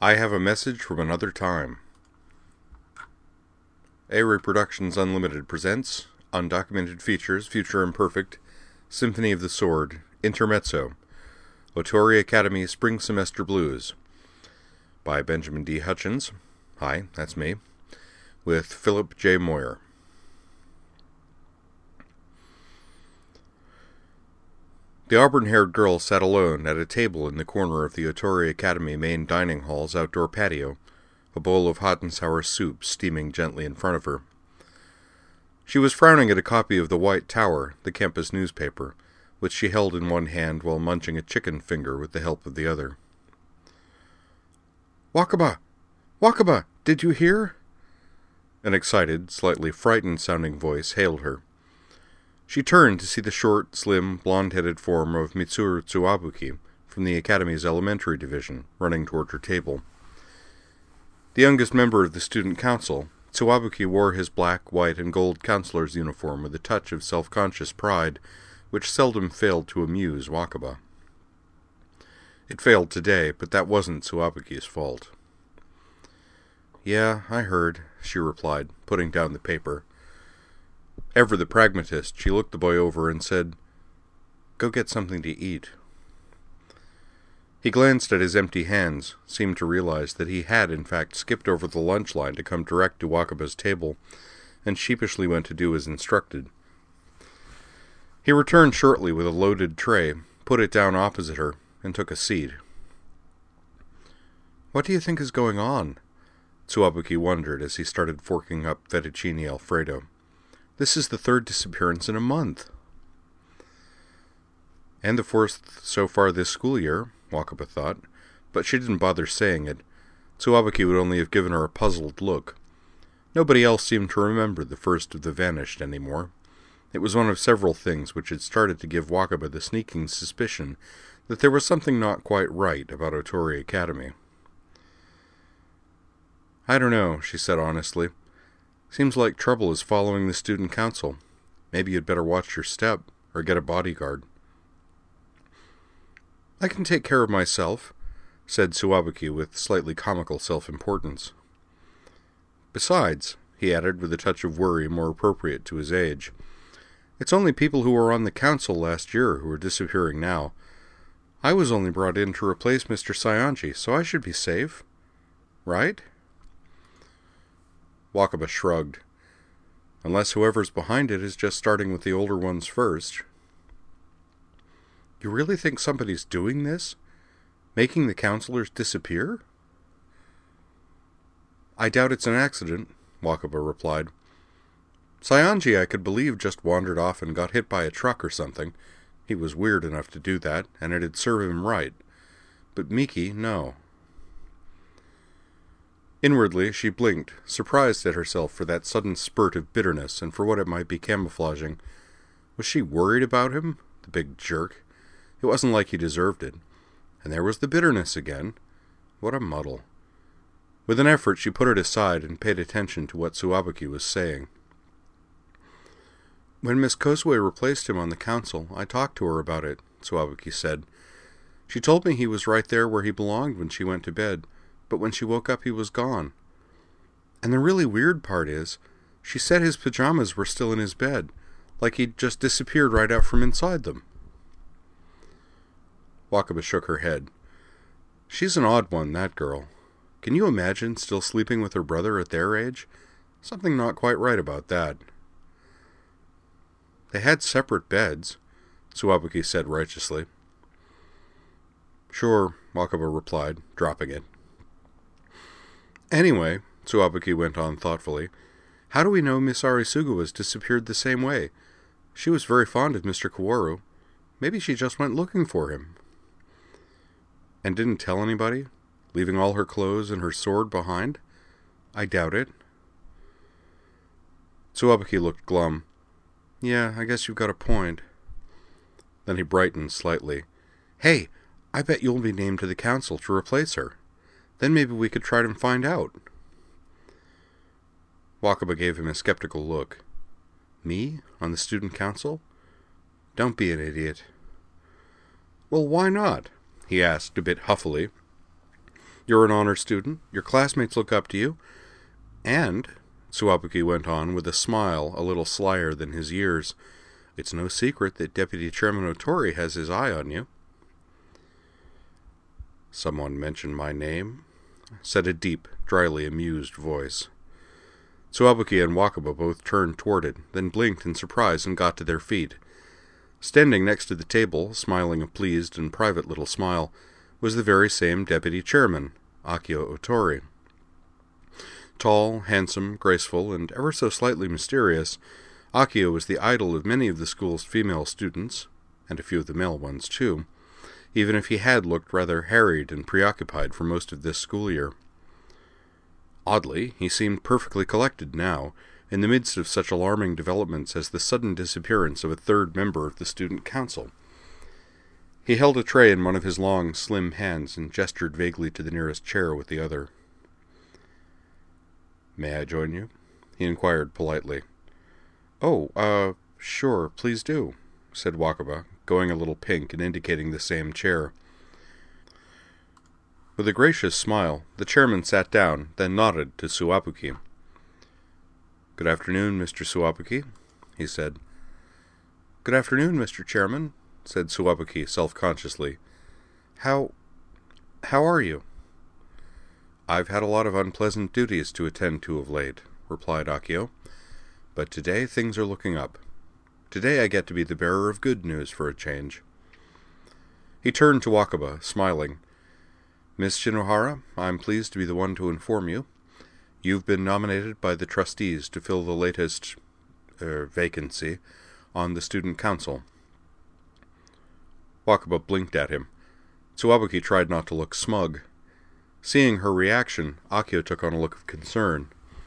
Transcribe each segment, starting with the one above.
I Have a Message from Another Time. A-Ray Productions Unlimited presents Undocumented Features, Future Imperfect, Symphony of the Sword, Intermezzo, Otori Academy Spring Semester Blues, by Benjamin D. Hutchins. Hi, that's me. With Philip J. Moyer. The auburn-haired girl sat alone at a table in the corner of the Otori Academy main dining hall's outdoor patio, a bowl of hot and sour soup steaming gently in front of her. She was frowning at a copy of the White Tower, the campus newspaper, which she held in one hand while munching a chicken finger with the help of the other. "Wakaba! Wakaba! Did you hear?" An excited, slightly frightened-sounding voice hailed her. She turned to see the short, slim, blonde-headed form of Mitsuru Tsuwabuki from the Academy's elementary division, running toward her table. The youngest member of the student council, Tsuwabuki wore his black, white, and gold counselor's uniform with a touch of self-conscious pride, which seldom failed to amuse Wakaba. It failed today, but that wasn't Tsuwabuki's fault. "Yeah, I heard," she replied, putting down the paper. Ever the pragmatist, she looked the boy over and said, "Go get something to eat." He glanced at his empty hands, seemed to realize that he had in fact skipped over the lunch line to come direct to Wakaba's table, and sheepishly went to do as instructed. He returned shortly with a loaded tray, put it down opposite her, and took a seat. "What do you think is going on?" Tsuwabuki wondered as he started forking up fettuccine Alfredo. "This is the third disappearance in a month." And the fourth so far this school year, Wakaba thought, but she didn't bother saying it. Tsuwabuki would only have given her a puzzled look. Nobody else seemed to remember the first of the vanished anymore. It was one of several things which had started to give Wakaba the sneaking suspicion that there was something not quite right about Otori Academy. "I don't know," she said honestly. "Seems like trouble is following the student council. Maybe you'd better watch your step, or get a bodyguard." "I can take care of myself," said Tsuwabuki with slightly comical self-importance. "Besides," he added with a touch of worry more appropriate to his age, "it's only people who were on the council last year who are disappearing now. I was only brought in to replace Mr. Saionji, so I should be safe. Right?" Wakaba shrugged. "Unless whoever's behind it is just starting with the older ones first." "You really think somebody's doing this? Making the counselors disappear?" "I doubt it's an accident," Wakaba replied. "Saionji, I could believe, just wandered off and got hit by a truck or something. He was weird enough to do that, and it'd serve him right. But Miki, no." Inwardly, she blinked, surprised at herself for that sudden spurt of bitterness and for what it might be camouflaging. Was she worried about him? The big jerk. It wasn't like he deserved it. And there was the bitterness again. What a muddle. With an effort, she put it aside and paid attention to what Tsuwabuki was saying. "When Miss Kozue replaced him on the council, I talked to her about it," Tsuwabuki said. "She told me he was right there where he belonged when she went to bed, but when she woke up he was gone. And the really weird part is, she said his pajamas were still in his bed, like he'd just disappeared right out from inside them." Wakaba shook her head. "She's an odd one, that girl. Can you imagine still sleeping with her brother at their age? Something not quite right about that." "They had separate beds," Tsuwabuki said righteously. "Sure," Wakaba replied, dropping it. "Anyway," Tsuwabuki went on thoughtfully, "how do we know Miss Arisugawa's disappeared the same way? She was very fond of Mr. Kaworu. Maybe she just went looking for him." "And didn't tell anybody? Leaving all her clothes and her sword behind? I doubt it." Tsuwabuki looked glum. "Yeah, I guess you've got a point." Then he brightened slightly. "Hey, I bet you'll be named to the council to replace her. Then maybe we could try to find out." Wakaba gave him a skeptical look. "Me? On the student council? Don't be an idiot." "Well, why not?" he asked a bit huffily. You're an honor student, your classmates look up to you, and, Suwabuki went on with a smile a little slyer than his years, it's no secret that Deputy Chairman Otori has his eye on you. Someone mentioned my name, said a deep, dryly amused voice. Suwabuki and Wakaba both turned toward it, then blinked in surprise and got to their feet. Standing next to the table, smiling a pleased and private little smile, was the very same deputy chairman, Akio Otori. Tall, handsome, graceful, and ever so slightly mysterious, Akio was the idol of many of the school's female students, and a few of the male ones too, even if he had looked rather harried and preoccupied for most of this school year. Oddly, he seemed perfectly collected now, in the midst of such alarming developments as the sudden disappearance of a third member of the student council. He held a tray in one of his long, slim hands and gestured vaguely to the nearest chair with the other. "May I join you?" he inquired politely. "Oh, sure, please do," said Wakaba, going a little pink and indicating the same chair. With a gracious smile, the chairman sat down, then nodded to Suwabuki. "Good afternoon, Mr. Suwabuki," he said. "Good afternoon, Mr. Chairman," said Suwabuki self-consciously. How are you?" "I've had a lot of unpleasant duties to attend to of late," replied Akio. "But today things are looking up. Today I get to be the bearer of good news for a change." He turned to Wakaba, smiling. "Miss Shinohara, I'm pleased to be the one to inform you. You've been nominated by the trustees to fill the latest vacancy on the student council." Wakaba blinked at him. Suwabuki tried not to look smug. Seeing her reaction, Akio took on a look of concern.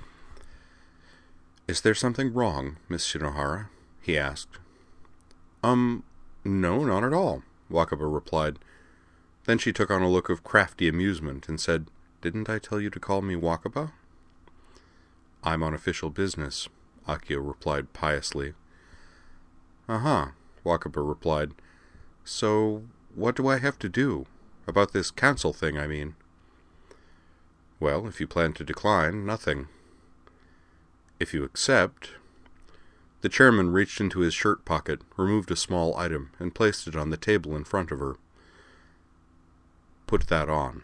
"Is there something wrong, Miss Shinohara?" he asked. No, not at all," Wakaba replied. Then she took on a look of crafty amusement and said, "Didn't I tell you to call me Wakaba?" "I'm on official business," Akio replied piously. "Uh-huh," Wakaba replied. "So, what do I have to do? About this council thing, I mean." "Well, if you plan to decline, nothing. If you accept—" The chairman reached into his shirt pocket, removed a small item, and placed it on the table in front of her. "Put that on."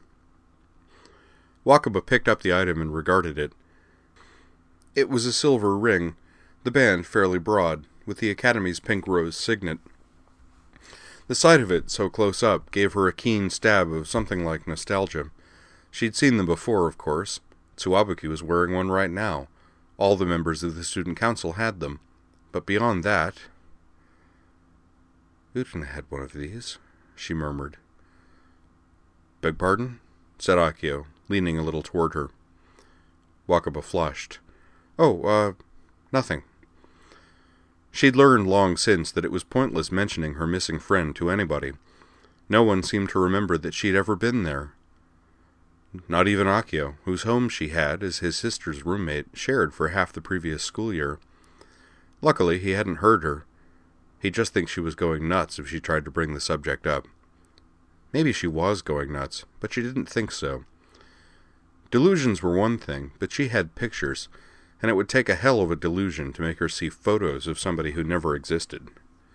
Wakaba picked up the item and regarded it. It was a silver ring, the band fairly broad, with the Academy's pink rose signet. The sight of it, so close up, gave her a keen stab of something like nostalgia. She'd seen them before, of course. Suwabuki was wearing one right now. All the members of the student council had them. But beyond that... "Utena had one of these," she murmured. "Beg pardon?" said Akio, leaning a little toward her. Wakaba flushed. "Oh, nothing." She'd learned long since that it was pointless mentioning her missing friend to anybody. No one seemed to remember that she'd ever been there. Not even Akio, whose home she had, as his sister's roommate, shared for half the previous school year. Luckily, he hadn't heard her. He'd just think she was going nuts if she tried to bring the subject up. Maybe she was going nuts, but she didn't think so. Delusions were one thing, but she had pictures, and it would take a hell of a delusion to make her see photos of somebody who never existed.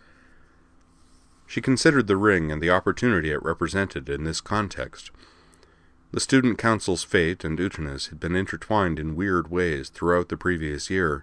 She considered the ring and the opportunity it represented in this context. The student council's fate and Utena's had been intertwined in weird ways throughout the previous year.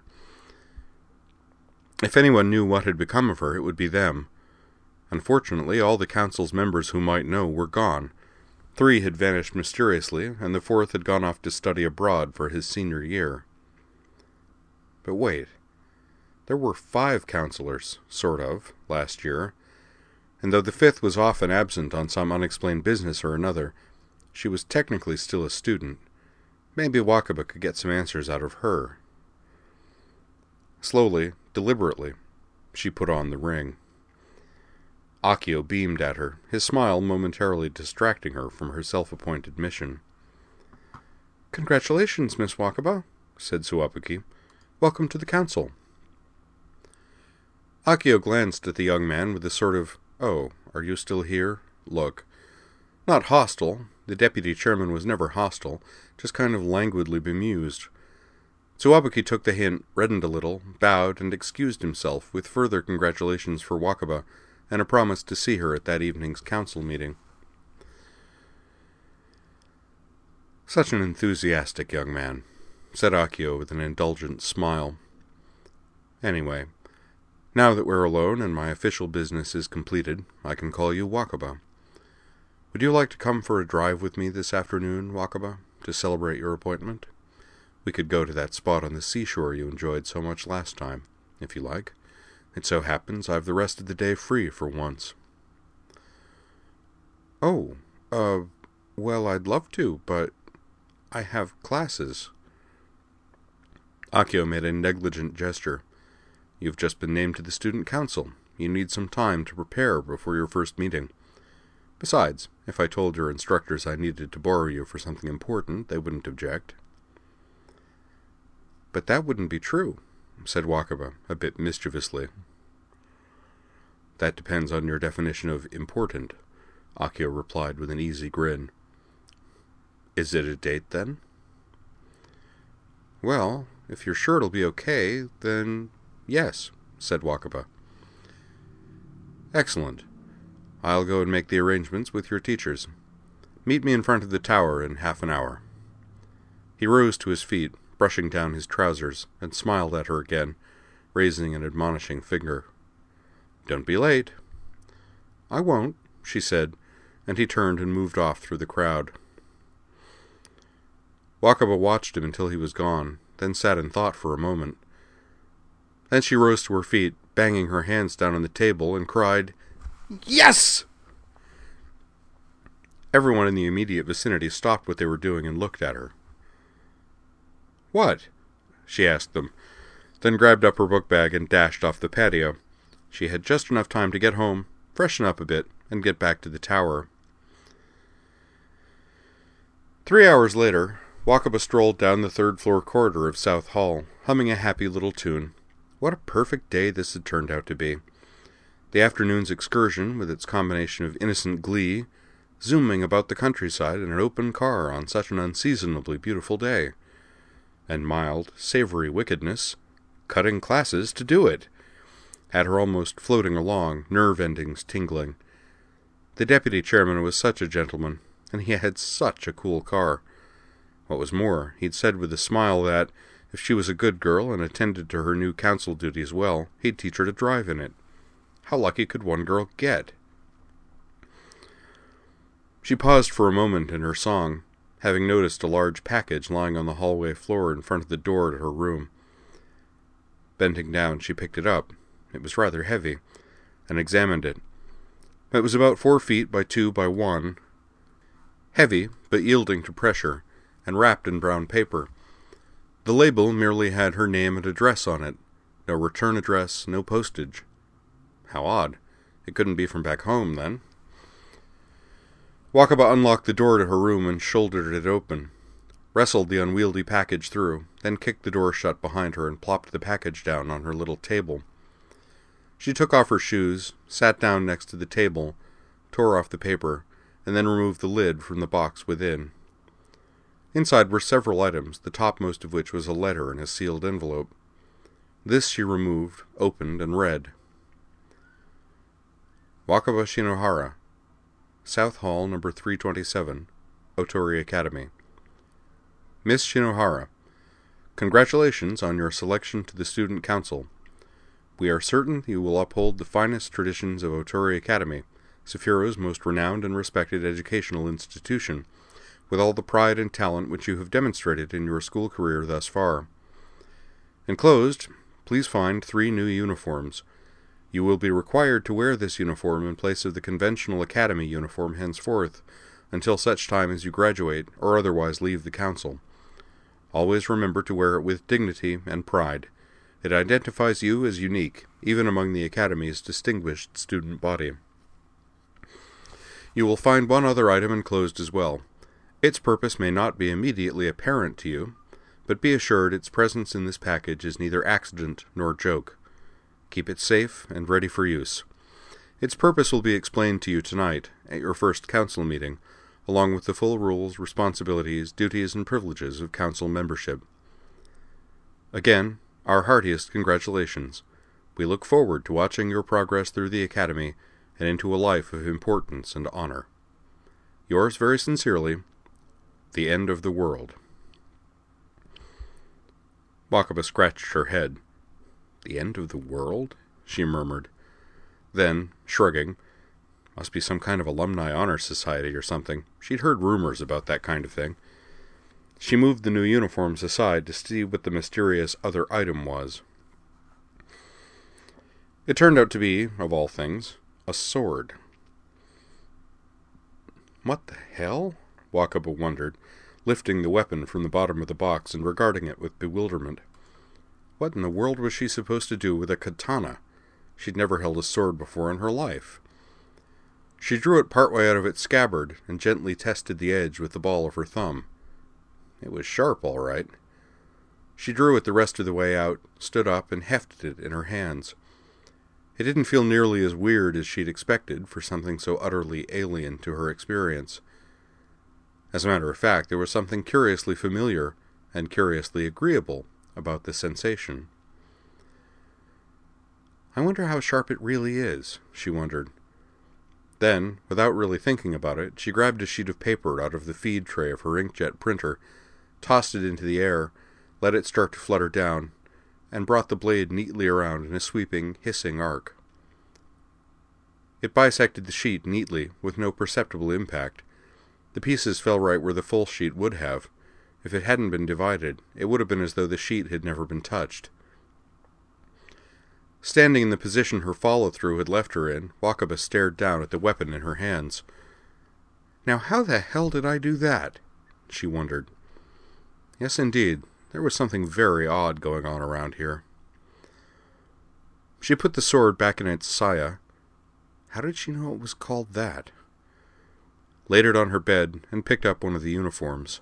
If anyone knew what had become of her, it would be them. Unfortunately, all the council's members who might know were gone. 3 had vanished mysteriously, and the 4th had gone off to study abroad for his senior year. But wait, there were 5 counselors, sort of, last year, and though the 5th was often absent on some unexplained business or another, she was technically still a student. Maybe Wakaba could get some answers out of her. Slowly, deliberately, she put on the ring. Akio beamed at her, his smile momentarily distracting her from her self-appointed mission. "Congratulations, Miss Wakaba," said Suwabuki. "Welcome to the council." Akio glanced at the young man with a sort of, "Oh, are you still here?" look. Not hostile. The deputy chairman was never hostile, just kind of languidly bemused. Tsuwabuki took the hint, reddened a little, bowed, and excused himself, with further congratulations for Wakaba, and a promise to see her at that evening's council meeting. Such an enthusiastic young man, said Akio with an indulgent smile. Anyway, now that we're alone and my official business is completed, I can call you Wakaba. Would you like to come for a drive with me this afternoon, Wakaba, to celebrate your appointment? We could go to that spot on the seashore you enjoyed so much last time, if you like. It so happens I've the rest of the day free for once. Oh, well, I'd love to, but I have classes. Akio made a negligent gesture. You've just been named to the student council. You need some time to prepare before your first meeting. Besides, if I told your instructors I needed to borrow you for something important, they wouldn't object. But that wouldn't be true, said Wakaba, a bit mischievously. That depends on your definition of important, Akio replied with an easy grin. Is it a date, then? Well, if you're sure it'll be okay, then yes, said Wakaba. Excellent. I'll go and make the arrangements with your teachers. Meet me in front of the tower in half an hour. He rose to his feet, brushing down his trousers, and smiled at her again, raising an admonishing finger. Don't be late. I won't, she said, and he turned and moved off through the crowd. Wakaba watched him until he was gone, then sat in thought for a moment. Then she rose to her feet, banging her hands down on the table, and cried, Yes! Everyone in the immediate vicinity stopped what they were doing and looked at her. What? She asked them, then grabbed up her book bag and dashed off the patio. She had just enough time to get home, freshen up a bit, and get back to the tower. 3 hours later, Wakaba strolled down the third-floor corridor of South Hall, humming a happy little tune. What a perfect day this had turned out to be. The afternoon's excursion, with its combination of innocent glee, zooming about the countryside in an open car on such an unseasonably beautiful day, and mild, savory wickedness, cutting classes to do it, had her almost floating along, nerve endings tingling. The deputy chairman was such a gentleman, and he had such a cool car. What was more, he'd said with a smile that, if she was a good girl and attended to her new council duties well, he'd teach her to drive in it. How lucky could one girl get? She paused for a moment in her song, having noticed a large package lying on the hallway floor in front of the door to her room. Bending down, she picked it up. It was rather heavy, and examined it. It was about 4 feet by 2 by 1, heavy but yielding to pressure, and wrapped in brown paper. The label merely had her name and address on it. No return address, no postage. How odd. It couldn't be from back home, then. Wakaba unlocked the door to her room and shouldered it open, wrestled the unwieldy package through, then kicked the door shut behind her and plopped the package down on her little table. She took off her shoes, sat down next to the table, tore off the paper, and then removed the lid from the box within. Inside were several items, the topmost of which was a letter in a sealed envelope. This she removed, opened, and read. Wakaba Shinohara, South Hall, number 327, Otori Academy. Miss Shinohara, congratulations on your selection to the Student Council. We are certain you will uphold the finest traditions of Otori Academy, Sephiro's most renowned and respected educational institution, with all the pride and talent which you have demonstrated in your school career thus far. Enclosed, please find 3 new uniforms. You will be required to wear this uniform in place of the conventional academy uniform henceforth, until such time as you graduate or otherwise leave the council. Always remember to wear it with dignity and pride. It identifies you as unique, even among the academy's distinguished student body. You will find one other item enclosed as well. Its purpose may not be immediately apparent to you, but be assured its presence in this package is neither accident nor joke. Keep it safe and ready for use. Its purpose will be explained to you tonight, at your first council meeting, along with the full rules, responsibilities, duties, and privileges of council membership. Again, our heartiest congratulations. We look forward to watching your progress through the Academy and into a life of importance and honor. Yours very sincerely, The End of the World. Wakaba scratched her head. The end of the world? She murmured. Then, shrugging, must be some kind of alumni honor society or something. She'd heard rumors about that kind of thing. She moved the new uniforms aside to see what the mysterious other item was. It turned out to be, of all things, a sword. What the hell? Wakaba wondered, lifting the weapon from the bottom of the box and regarding it with bewilderment. What in the world was she supposed to do with a katana? She'd never held a sword before in her life. She drew it partway out of its scabbard and gently tested the edge with the ball of her thumb. It was sharp, all right. She drew it the rest of the way out, stood up, and hefted it in her hands. It didn't feel nearly as weird as she'd expected for something so utterly alien to her experience. As a matter of fact, there was something curiously familiar and curiously agreeable about the sensation. I wonder how sharp it really is, she wondered. Then, without really thinking about it, she grabbed a sheet of paper out of the feed tray of her inkjet printer, tossed it into the air, let it start to flutter down, and brought the blade neatly around in a sweeping, hissing arc. It bisected the sheet neatly, with no perceptible impact. The pieces fell right where the full sheet would have. If it hadn't been divided, it would have been as though the sheet had never been touched. Standing in the position her follow-through had left her in, Wakaba stared down at the weapon in her hands. Now how the hell did I do that? She wondered. Yes, indeed, there was something very odd going on around here. She put the sword back in its saya. How did she know it was called that? Laid it on her bed and picked up one of the uniforms.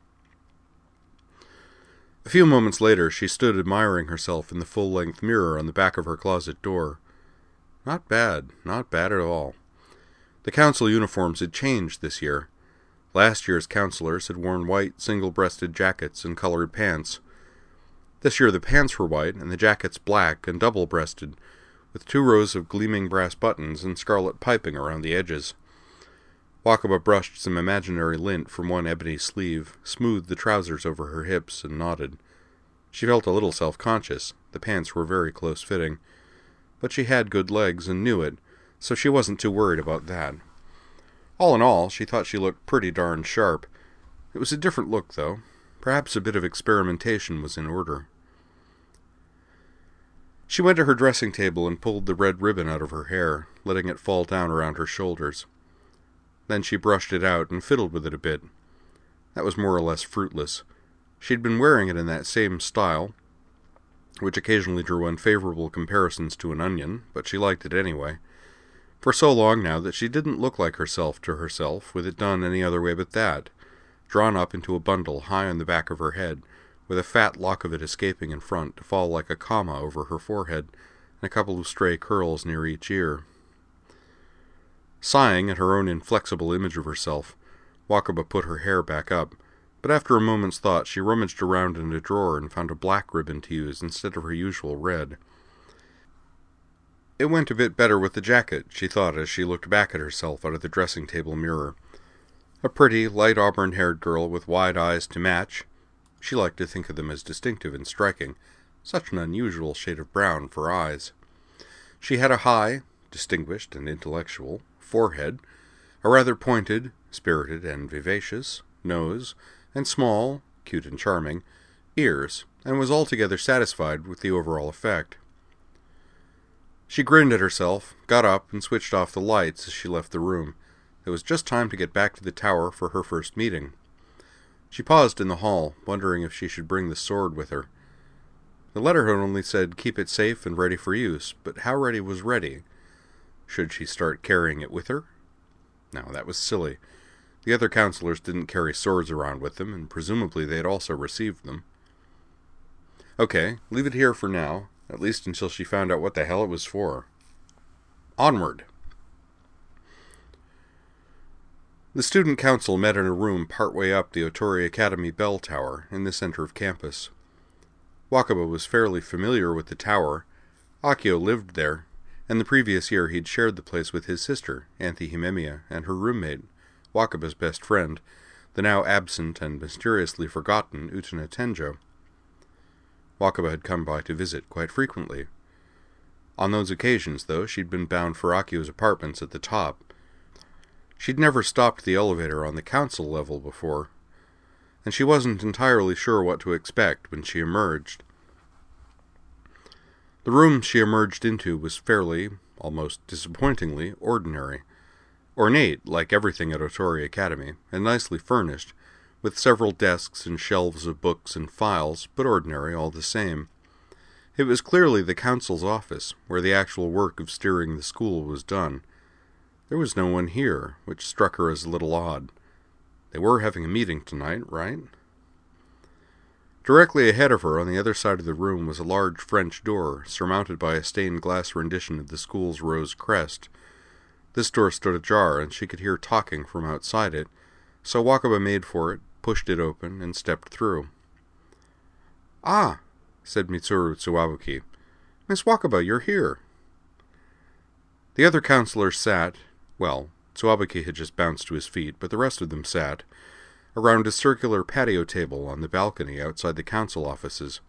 A few moments later, she stood admiring herself in the full-length mirror on the back of her closet door. Not bad at all. The council uniforms had changed this year. Last year's councilors had worn white, single-breasted jackets and colored pants. This year the pants were white and the jackets black and double-breasted, with 2 rows of gleaming brass buttons and scarlet piping around the edges. Wakaba brushed some imaginary lint from one ebony sleeve, smoothed the trousers over her hips, and nodded. She felt a little self-conscious. The pants were very close-fitting. But she had good legs and knew it, so she wasn't too worried about that. All in all, she thought she looked pretty darn sharp. It was a different look, though. Perhaps a bit of experimentation was in order. She went to her dressing table and pulled the red ribbon out of her hair, letting it fall down around her shoulders. Then she brushed it out and fiddled with it a bit. That was more or less fruitless. She'd been wearing it in that same style, which occasionally drew unfavorable comparisons to an onion, but she liked it anyway. For so long now that she didn't look like herself to herself with it done any other way but that, drawn up into a bundle high on the back of her head, with a fat lock of it escaping in front to fall like a comma over her forehead, and a couple of stray curls near each ear. Sighing at her own inflexible image of herself, Wakaba put her hair back up, but after a moment's thought she rummaged around in a drawer and found a black ribbon to use instead of her usual red. It went a bit better with the jacket, she thought as she looked back at herself out of the dressing table mirror. A pretty, light auburn-haired girl with wide eyes to match. She liked to think of them as distinctive and striking, such an unusual shade of brown for eyes. She had a high, distinguished and intellectual, forehead, a rather pointed, spirited and vivacious, nose, and small, cute and charming, ears, and was altogether satisfied with the overall effect. She grinned at herself, got up, and switched off the lights as she left the room. It was just time to get back to the tower for her first meeting. She paused in the hall, wondering if she should bring the sword with her. The letter had only said, "Keep it safe and ready for use," but how ready was ready? Should she start carrying it with her? No, that was silly. The other counselors didn't carry swords around with them, and presumably they had also received them. Okay, leave it here for now, at least until she found out what the hell it was for. Onward! The student council met in a room partway up the Otori Academy bell tower in the center of campus. Wakaba was fairly familiar with the tower. Akio lived there, and the previous year he'd shared the place with his sister, Anthy Himemiya, and her roommate, Wakaba's best friend, the now absent and mysteriously forgotten Utena Tenjo. Wakaba had come by to visit quite frequently. On those occasions, though, she'd been bound for Akio's apartments at the top. She'd never stopped the elevator on the council level before, and she wasn't entirely sure what to expect when she emerged. The room she emerged into was fairly, almost disappointingly, ordinary. Ornate, like everything at Otori Academy, and nicely furnished, with several desks and shelves of books and files, but ordinary all the same. It was clearly the council's office, where the actual work of steering the school was done. There was no one here, which struck her as a little odd. They were having a meeting tonight, right? Directly ahead of her, on the other side of the room, was a large French door, surmounted by a stained glass rendition of the school's rose crest. This door stood ajar, and she could hear talking from outside it, so Wakaba made for it, pushed it open, and stepped through. "Ah," said Mitsuru Tsuwabuki. "Miss Wakaba, you're here." The other counselors sat, well, Tsuwabuki had just bounced to his feet, but the rest of them sat, around a circular patio table on the balcony outside the council offices.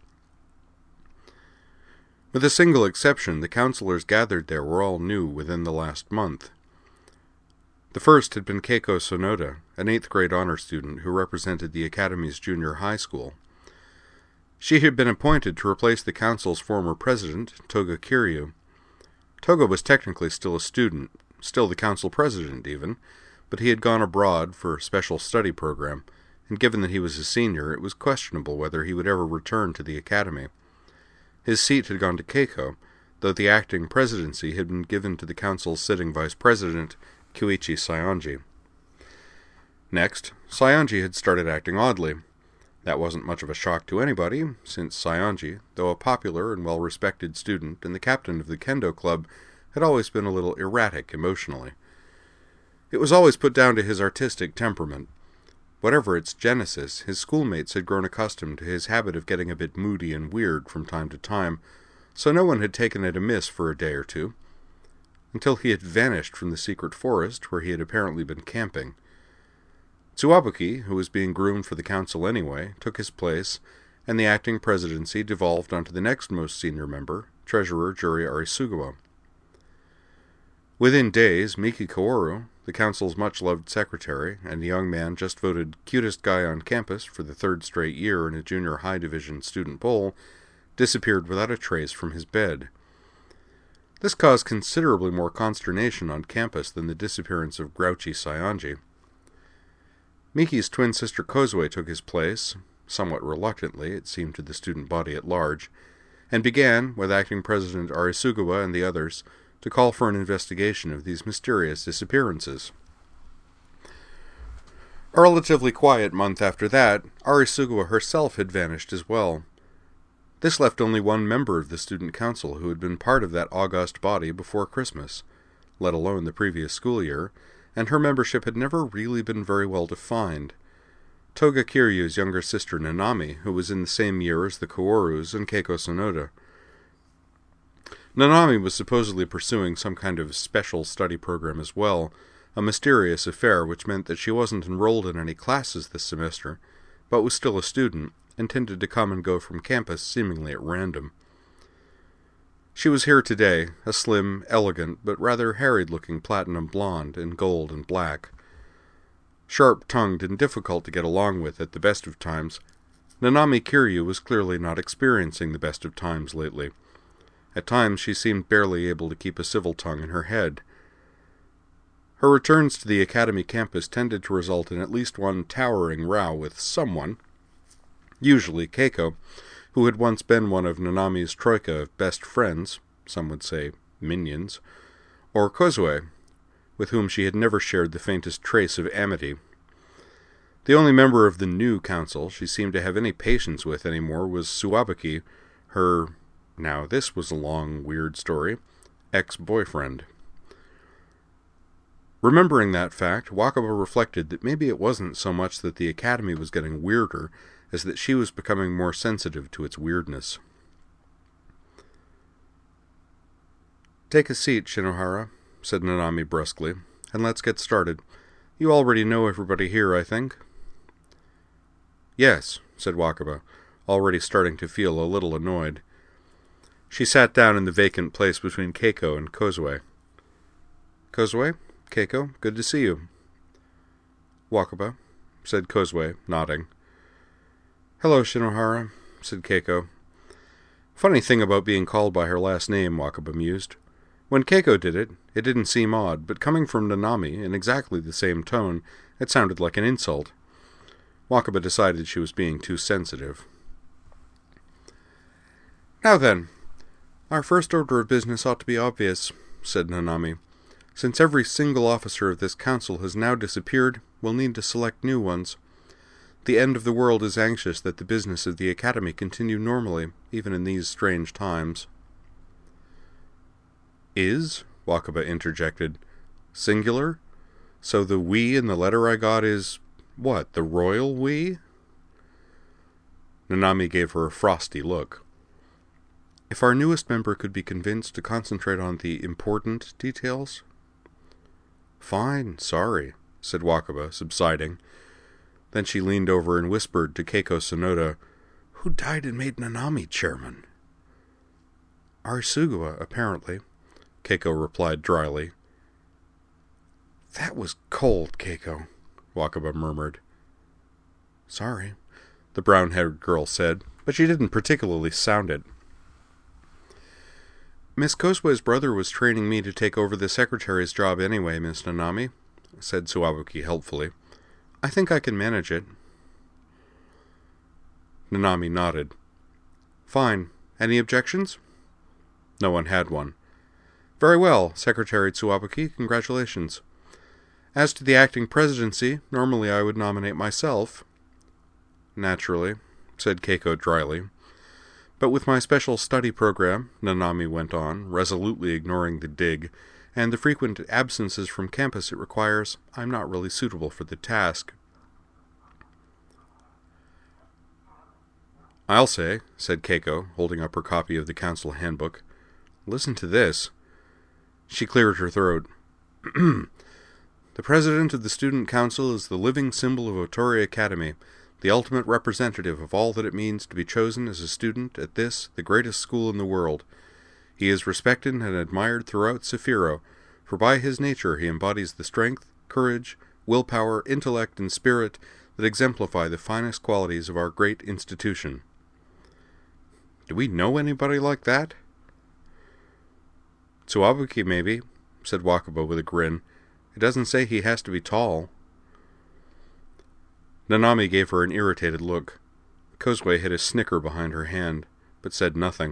With a single exception, the counselors gathered there were all new within the last month. The first had been Keiko Sonoda, an 8th grade honor student who represented the Academy's junior high school. She had been appointed to replace the council's former president, Toga Kiryu. Toga was technically still a student, still the council president even, but he had gone abroad for a special study program, and given that he was a senior, it was questionable whether he would ever return to the academy. His seat had gone to Keiko, though the acting presidency had been given to the council's sitting vice president, Kyuichi Saionji. Next, Saionji had started acting oddly. That wasn't much of a shock to anybody, since Saionji, though a popular and well-respected student and the captain of the kendo club, had always been a little erratic emotionally. It was always put down to his artistic temperament. Whatever its genesis, his schoolmates had grown accustomed to his habit of getting a bit moody and weird from time to time, so no one had taken it amiss for a day or two, until he had vanished from the secret forest where he had apparently been camping. Tsuwabuki, who was being groomed for the council anyway, took his place, and the acting presidency devolved onto the next most senior member, Treasurer Juri Arisugawa. Within days, Miki Kaoru, the council's much-loved secretary, and a young man just voted cutest guy on campus for the 3rd straight year in a junior high division student poll, disappeared without a trace from his bed. This caused considerably more consternation on campus than the disappearance of grouchy Saionji. Miki's twin sister Kozue took his place, somewhat reluctantly, it seemed to the student body at large, and began, with acting president Arisugawa and the others, to call for an investigation of these mysterious disappearances. A relatively quiet month after that, Arisugawa herself had vanished as well. This left only one member of the student council who had been part of that august body before Christmas, let alone the previous school year, and her membership had never really been very well defined. Toga Kiryu's younger sister Nanami, who was in the same year as the Kaorus and Keiko Sonoda. Nanami was supposedly pursuing some kind of special study program as well, a mysterious affair which meant that she wasn't enrolled in any classes this semester, but was still a student, and tended to come and go from campus seemingly at random. She was here today, a slim, elegant, but rather harried-looking platinum blonde in gold and black. Sharp-tongued and difficult to get along with at the best of times, Nanami Kiryu was clearly not experiencing the best of times lately. At times she seemed barely able to keep a civil tongue in her head. Her returns to the academy campus tended to result in at least one towering row with someone, usually Keiko, who had once been one of Nanami's troika of best friends, some would say minions, or Kozue, with whom she had never shared the faintest trace of amity. The only member of the new council she seemed to have any patience with anymore was Tsuwabuki, her, now this was a long, weird story, ex-boyfriend. Remembering that fact, Wakaba reflected that maybe it wasn't so much that the academy was getting weirder as that she was becoming more sensitive to its weirdness. "Take a seat, Shinohara," said Nanami brusquely, "and let's get started. You already know everybody here, I think." "Yes," said Wakaba, already starting to feel a little annoyed. She sat down in the vacant place between Keiko and Kozue. "Kozue, Keiko, good to see you." "Wakaba," said Kozue, nodding. "Hello, Shinohara," said Keiko. Funny thing about being called by her last name, Wakaba mused. When Keiko did it, it didn't seem odd, but coming from Nanami in exactly the same tone, it sounded like an insult. Wakaba decided she was being too sensitive. "Now then, our first order of business ought to be obvious," said Nanami. "Since every single officer of this council has now disappeared, we'll need to select new ones. The end of the world is anxious that the business of the academy continue normally, even in these strange times." "Is?" Wakaba interjected. "Singular? So the we in the letter I got is, what, the royal we?" Nanami gave her a frosty look. "If our newest member could be convinced to concentrate on the important details?" "Fine, sorry," said Wakaba, subsiding. Then she leaned over and whispered to Keiko Sonoda, "Who died and made Nanami chairman?" "Arisugawa, apparently," Keiko replied dryly. "That was cold, Keiko," Wakaba murmured. "Sorry," the brown-haired girl said, but she didn't particularly sound it. "Miss Kosue's brother was training me to take over the secretary's job anyway, Miss Nanami," said Tsuwabuki helpfully. "I think I can manage it." Nanami nodded. "Fine. Any objections?" No one had one. "Very well, Secretary Tsuwabuki, congratulations. As to the acting presidency, normally I would nominate myself." "Naturally," said Keiko dryly. "But with my special study program," Nanami went on, resolutely ignoring the dig, "and the frequent absences from campus it requires, I'm not really suitable for the task." "I'll say," said Keiko, holding up her copy of the council handbook. "Listen to this." She cleared her throat. "The president of the student council is the living symbol of Otori Academy, the ultimate representative of all that it means to be chosen as a student at this, the greatest school in the world. He is respected and admired throughout Sapphiroh, for by his nature he embodies the strength, courage, willpower, intellect, and spirit that exemplify the finest qualities of our great institution." "Do we know anybody like that?" "Tsuwabuki, maybe," said Wakaba with a grin. "It doesn't say he has to be tall." Nanami gave her an irritated look. Kozue hid a snicker behind her hand, but said nothing.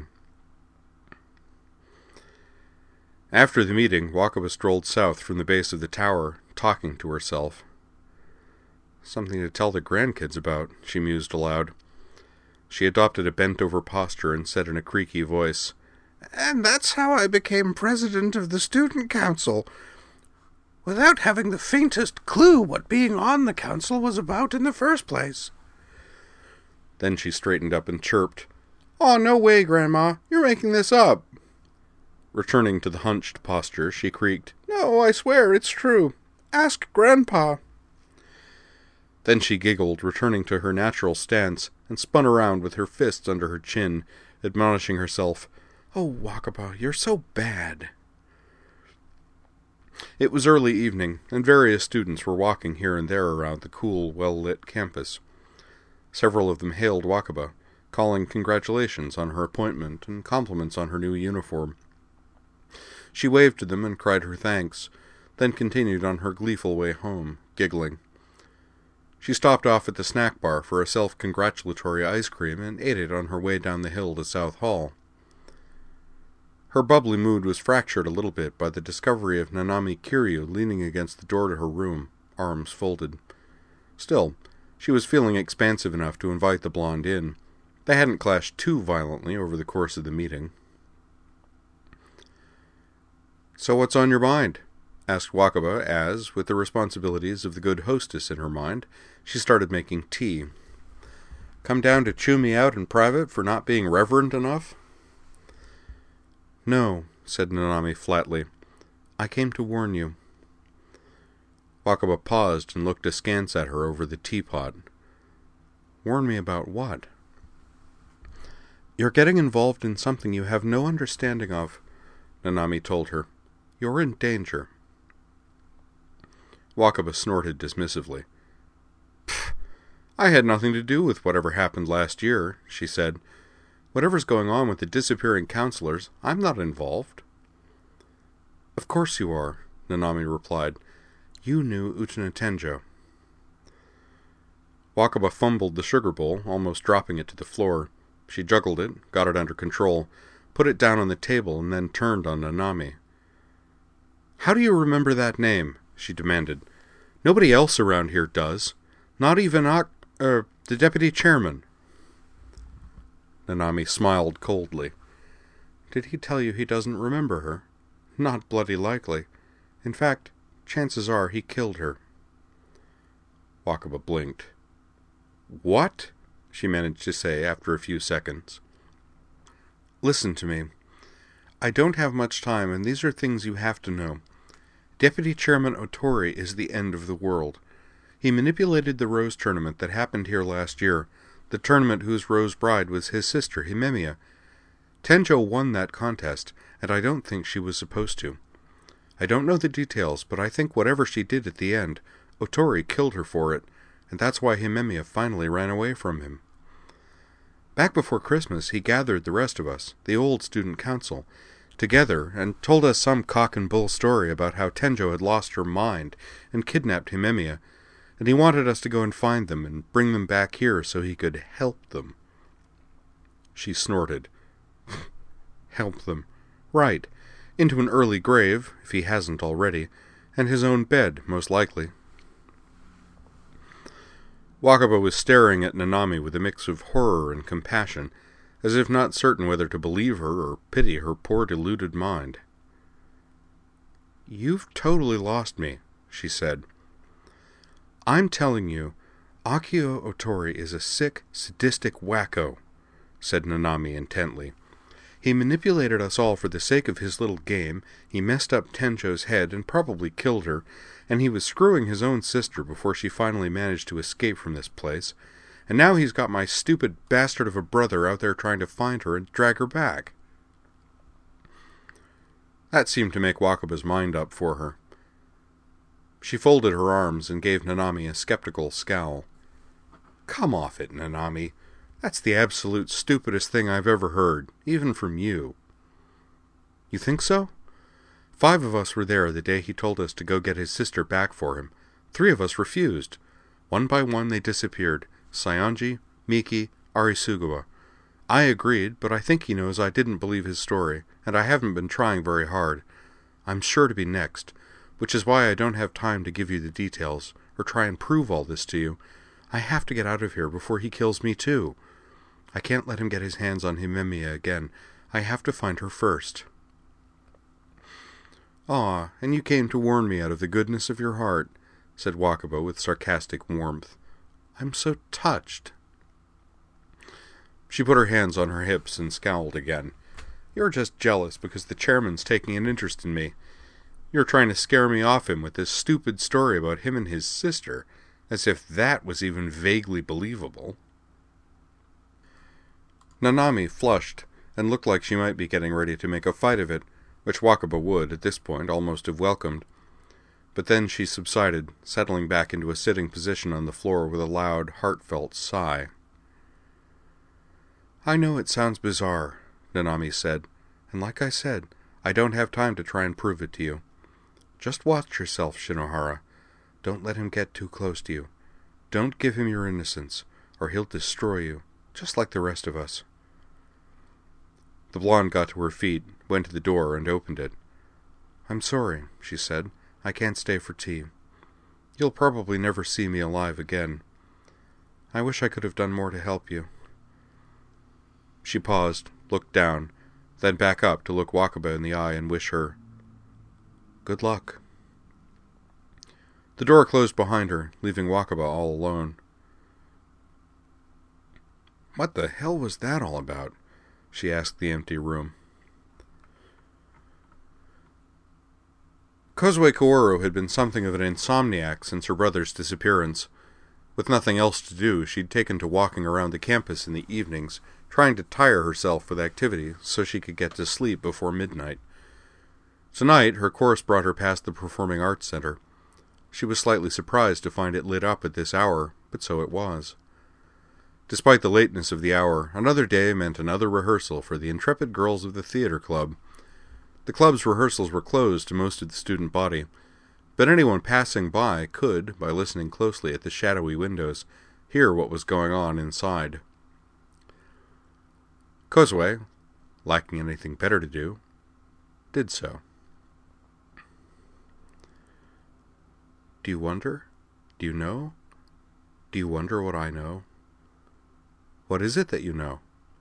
After the meeting, Wakaba strolled south from the base of the tower, talking to herself. "Something to tell the grandkids about," she mused aloud. She adopted a bent-over posture and said in a creaky voice, "And that's how I became president of the student council, without having the faintest clue what being on the council was about in the first place." Then she straightened up and chirped, "Oh, no way, Grandma, you're making this up." Returning to the hunched posture, she creaked, "No, I swear, it's true. Ask Grandpa." Then she giggled, returning to her natural stance, and spun around with her fists under her chin, admonishing herself, "Oh, Wakaba, you're so bad." It was early evening, and various students were walking here and there around the cool, well-lit campus. Several of them hailed Wakaba, calling congratulations on her appointment and compliments on her new uniform. She waved to them and cried her thanks, then continued on her gleeful way home, giggling. She stopped off at the snack bar for a self-congratulatory ice cream and ate it on her way down the hill to South Hall. Her bubbly mood was fractured a little bit by the discovery of Nanami Kiryu leaning against the door to her room, arms folded. Still, she was feeling expansive enough to invite the blonde in. They hadn't clashed too violently over the course of the meeting. "So what's on your mind?" asked Wakaba as, with the responsibilities of the good hostess in her mind, she started making tea. "Come down to chew me out in private for not being reverent enough?" "No," said Nanami flatly. "I came to warn you." Wakaba paused and looked askance at her over the teapot. "Warn me about what?" "You're getting involved in something you have no understanding of," Nanami told her. "You're in danger." Wakaba snorted dismissively. "Pfft, I had nothing to do with whatever happened last year," she said. "Whatever's going on with the disappearing counselors, I'm not involved." "Of course you are," Nanami replied. "You knew Utena Tenjo." Wakaba fumbled the sugar bowl, almost dropping it to the floor. She juggled it, got it under control, put it down on the table, and then turned on Nanami. "How do you remember that name?" she demanded. "Nobody else around here does. Not even the deputy chairman." Nanami smiled coldly. "Did he tell you he doesn't remember her? Not bloody likely. In fact, chances are he killed her." Wakaba blinked. "What?" she managed to say after a few seconds. "Listen to me. I don't have much time, and these are things you have to know. Deputy Chairman Otori is the end of the world. He manipulated the Rose Tournament that happened here last year, the tournament whose Rose Bride was his sister, Himemiya. Tenjo won that contest, and I don't think she was supposed to. I don't know the details, but I think whatever she did at the end, Otori killed her for it, and that's why Himemiya finally ran away from him. Back before Christmas, he gathered the rest of us, the old student council, together and told us some cock-and-bull story about how Tenjo had lost her mind and kidnapped Himemiya, and he wanted us to go and find them and bring them back here so he could help them." She snorted. "Help them. Right. Into an early grave, if he hasn't already, and his own bed, most likely." Wakaba was staring at Nanami with a mix of horror and compassion, as if not certain whether to believe her or pity her poor deluded mind. "You've totally lost me," she said. "I'm telling you, Akio Otori is a sick, sadistic wacko," said Nanami intently. "He manipulated us all for the sake of his little game, he messed up Tenjo's head and probably killed her, and he was screwing his own sister before she finally managed to escape from this place, and now he's got my stupid bastard of a brother out there trying to find her and drag her back." That seemed to make Wakaba's mind up for her. She folded her arms and gave Nanami a skeptical scowl. "Come off it, Nanami. That's the absolute stupidest thing I've ever heard, even from you." "You think so? 5 of us were there the day he told us to go get his sister back for him. 3 of us refused. One by one they disappeared. Saionji, Miki, Arisugawa. I agreed, but I think he knows I didn't believe his story, and I haven't been trying very hard. I'm sure to be next, which is why I don't have time to give you the details, or try and prove all this to you. I have to get out of here before he kills me too. I can't let him get his hands on Himemiya again. I have to find her first." "Ah, and you came to warn me out of the goodness of your heart," said Wakaba with sarcastic warmth. "I'm so touched." She put her hands on her hips and scowled again. "You're just jealous because the chairman's taking an interest in me. You're trying to scare me off him with this stupid story about him and his sister, as if that was even vaguely believable." Nanami flushed and looked like she might be getting ready to make a fight of it, which Wakaba would, at this point, almost have welcomed. But then she subsided, settling back into a sitting position on the floor with a loud, heartfelt sigh. "I know it sounds bizarre," Nanami said, "and like I said, I don't have time to try and prove it to you. Just watch yourself, Shinohara. Don't let him get too close to you. Don't give him your innocence, or he'll destroy you, just like the rest of us." The blonde got to her feet, went to the door, and opened it. "I'm sorry," she said. "I can't stay for tea. You'll probably never see me alive again. I wish I could have done more to help you." She paused, looked down, then back up to look Wakaba in the eye and wish her good luck. The door closed behind her, leaving Wakaba all alone. What the hell was that all about? She asked the empty room. Kozue Kaoru had been something of an insomniac since her brother's disappearance. With nothing else to do, she'd taken to walking around the campus in the evenings, trying to tire herself with activity so she could get to sleep before midnight. Tonight, her course brought her past the Performing Arts Center. She was slightly surprised to find it lit up at this hour, but so it was. Despite the lateness of the hour, another day meant another rehearsal for the intrepid girls of the theater club. The club's rehearsals were closed to most of the student body, but anyone passing by could, by listening closely at the shadowy windows, hear what was going on inside. Kozue, lacking anything better to do, did so. Do you wonder? Do you know? Do you wonder what I know? What is it that you know?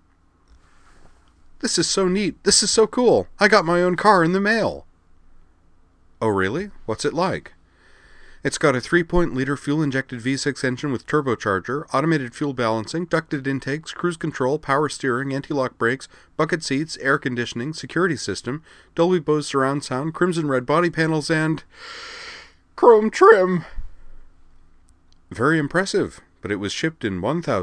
This is so neat. This is so cool. I got my own car in the mail. Oh, really? What's it like? It's got a 3.0-liter fuel-injected V6 engine with turbocharger, automated fuel balancing, ducted intakes, cruise control, power steering, anti-lock brakes, bucket seats, air conditioning, security system, Dolby Bose surround sound, crimson red body panels, and chrome trim. Very impressive, but it was shipped in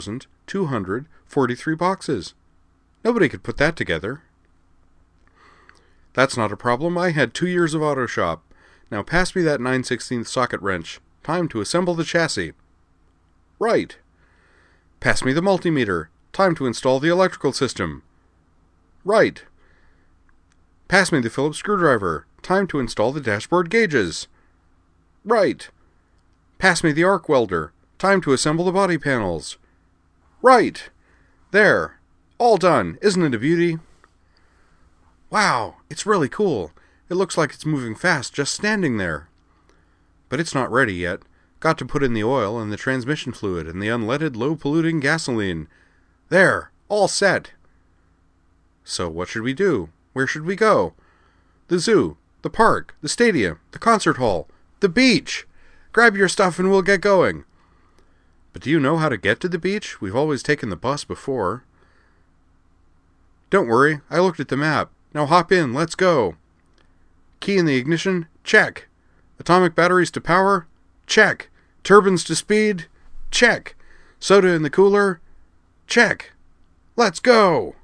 1,243 boxes. Nobody could put that together. That's not a problem. I had 2 years of auto shop. Now pass me that 9/16 socket wrench. Time to assemble the chassis. Right. Pass me the multimeter. Time to install the electrical system. Right. Pass me the Phillips screwdriver. Time to install the dashboard gauges. Right. Pass me the arc welder. Time to assemble the body panels. Right. There. All done. Isn't it a beauty? Wow, it's really cool. It looks like it's moving fast just standing there. But it's not ready yet. Got to put in the oil and the transmission fluid and the unleaded, low-polluting gasoline. There, all set. So what should we do? Where should we go? The zoo, the park, the stadium, the concert hall, the beach. Grab your stuff and we'll get going. But do you know how to get to the beach? We've always taken the bus before. Don't worry, I looked at the map. Now hop in, let's go. Key in the ignition? Check. Atomic batteries to power? Check. Turbines to speed? Check. Soda in the cooler? Check. Let's go!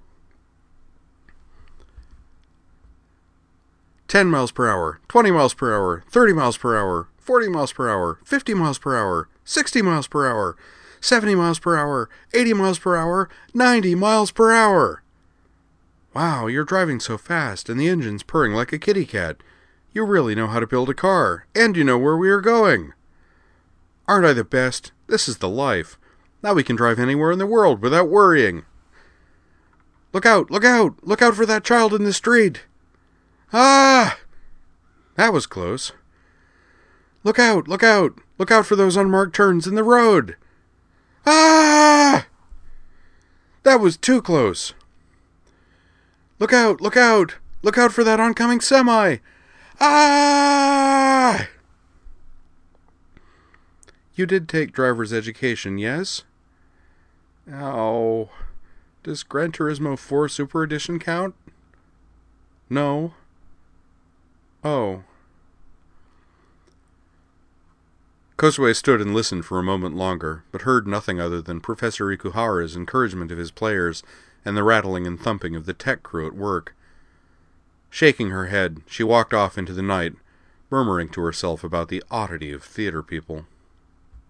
10 miles per hour, 20 miles per hour, 30 miles per hour, 40 miles per hour, 50 miles per hour, 60 miles per hour, 70 miles per hour, 80 miles per hour, 90 miles per hour. Wow, you're driving so fast, and the engine's purring like a kitty cat. You really know how to build a car, and you know where we are going. Aren't I the best? This is the life. Now we can drive anywhere in the world without worrying. Look out, look out, look out for that child in the street. Ah! That was close. Look out, look out, look out for those unmarked turns in the road. Ah! That was too close. Look out, look out, look out for that oncoming semi. Ah! You did take driver's education, yes? Oh, does Gran Turismo 4 Super Edition count? No. Oh. Kozue stood and listened for a moment longer, but heard nothing other than Professor Ikuhara's encouragement of his players and the rattling and thumping of the tech crew at work. Shaking her head, she walked off into the night, murmuring to herself about the oddity of theater people.